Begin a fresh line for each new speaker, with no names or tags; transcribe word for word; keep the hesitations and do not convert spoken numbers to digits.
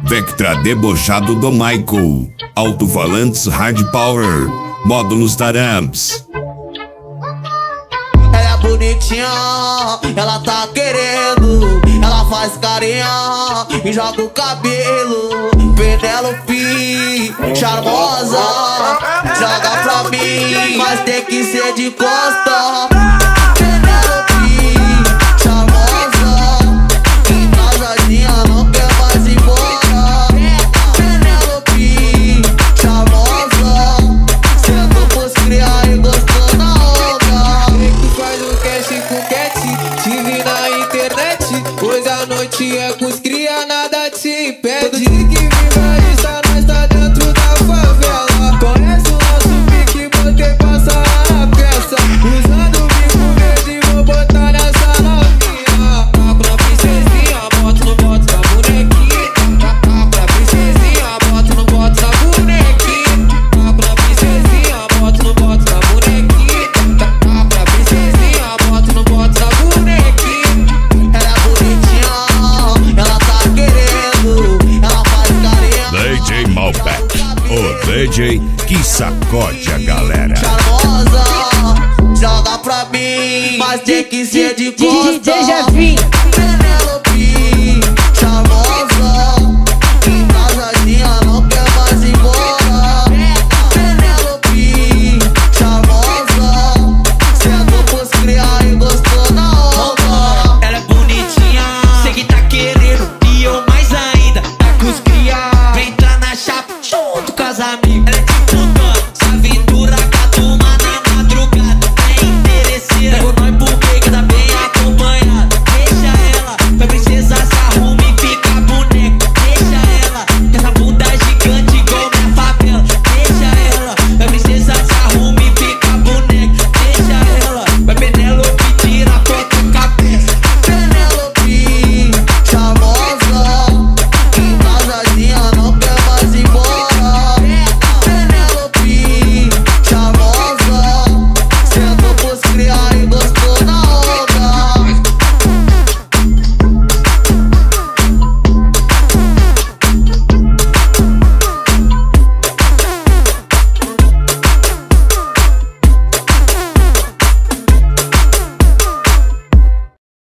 Vectra debochado do Michael. Alto-falantes hard power. Módulos Taramps.
Ela é bonitinha, ela tá querendo. Ela faz carinha e joga o cabelo. Penelope, charmosa, joga pra mim, mas tem que ser de costa. Penelope, charmosa, encasadinha, não quer mais ir embora. Penelope, charmosa, sendo pros criar e gostou na onda.
Tu faz o cash com cat, te vi na internet. Hoje a noite é com os cria, nada te impede. Todo dia que viva está, nós tá dentro da favela. Conhece o nosso pique, botei passar na peça. Usando o bico verde, vou botar nessa novinha. Tá pra princesinha, boto no boto da bonequinha. Tá pra princesinha, boto no boto da bonequinha. Tá pra princesinha, boto no boto da bonequinha. Tá pra princesinha, boto no boto da bonequinha.
Ela é bonitinha, ela tá querendo. Ela faz carinha.
D J Malbec, o D J que sacode a galera.
Charmosa, joga pra mim, mas tem que ser de costa.
D J Javi.